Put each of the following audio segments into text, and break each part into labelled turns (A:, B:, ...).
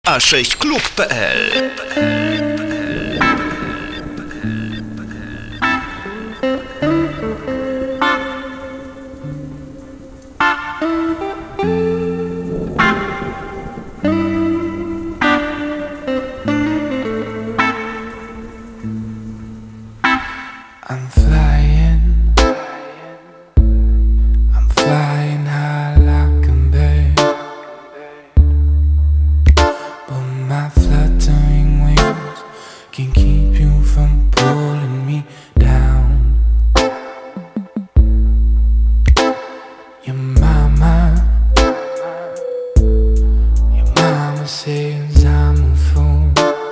A: a6klub.pl.
B: I'm flying high like a bird, but my fluttering wings can keep you from pulling me down. Your mama says I'm a fool,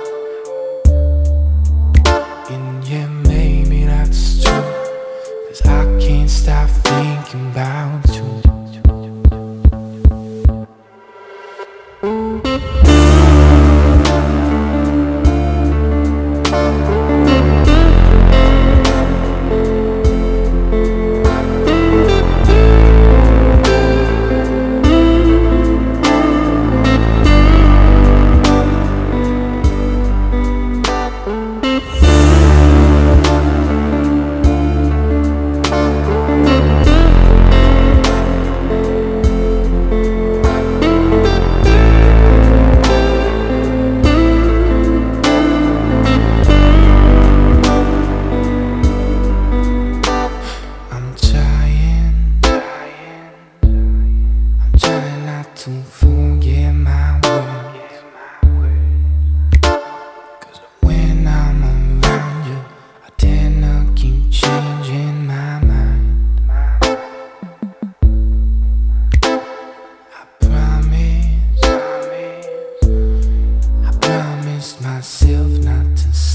B: and yeah, maybe that's true, 'cause I can't stop thinking about you. To forget my words, 'cause when I'm around you, I tend to keep changing my mind. I promised myself not to